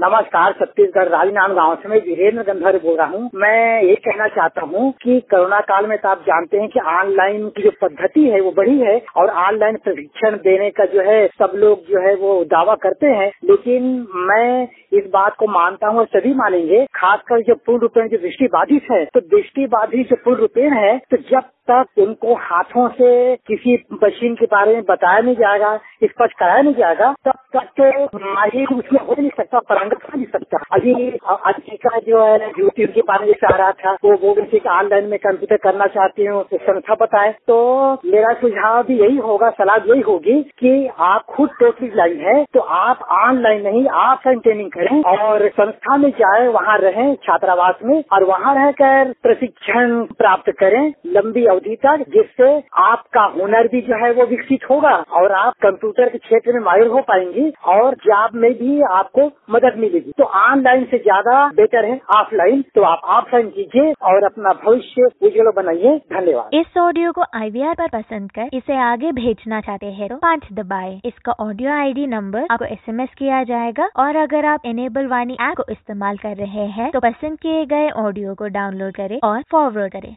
नमस्कार, छत्तीसगढ़ राजनांद गांव से मैं वीरेंद्र गंधर्व बोल रहा हूँ। मैं ये कहना चाहता हूँ कि कोरोना काल में तो आप जानते हैं कि ऑनलाइन की जो पद्धति है वो बढ़ी है और ऑनलाइन प्रशिक्षण देने का जो है सब लोग जो है वो दावा करते हैं, लेकिन मैं इस बात को मानता हूँ और सभी मानेंगे, खासकर जो पूर्ण रूपेण जो दृष्टिबाधित है, तो दृष्टिबाधित जो पूर्ण रूपेण है, तो जब तक उनको हाथों से किसी मशीन के बारे में बताया नहीं जाएगा, स्पष्ट कराया नहीं जाएगा, तब तक तो माहिर उसमें हो नहीं सकता, पारंगत हो नहीं सकता। अभी का जो है यूट्यूब के बारे में आ रहा था, वो बोल रही थी कि ऑनलाइन में कंप्यूटर करना चाहती हूँ, तो संस्था बताए। तो मेरा सुझाव भी यही होगा, सलाह यही होगी कि आप खुद टोटली लाइन है तो आप ऑनलाइन नहीं ऑफलाइन ट्रेनिंग करें और संस्था में जाए, वहाँ रहें छात्रावास में और वहाँ रहकर प्रशिक्षण प्राप्त करें लंबी अवधि तक, जिससे आपका हुनर भी जो है वो विकसित होगा और आप कंप्यूटर के क्षेत्र में माहिर हो पाएंगी और जॉब में भी आपको मदद मिलेगी। तो ऑनलाइन से ज्यादा बेटर है ऑफलाइन, तो आप ऑफलाइन कीजिए और अपना भविष्य उज्जवल बनाइए। धन्यवाद। इस ऑडियो को IVR पर पसंद कर इसे आगे भेजना चाहते हैं तो 5 दबाएं। इसका ऑडियो ID नंबर आपको SMS किया जाएगा और अगर आप इनेबल वाणी ऐप को इस्तेमाल कर रहे हैं तो पसंद किए गए ऑडियो को डाउनलोड करें और फॉरवर्ड करें।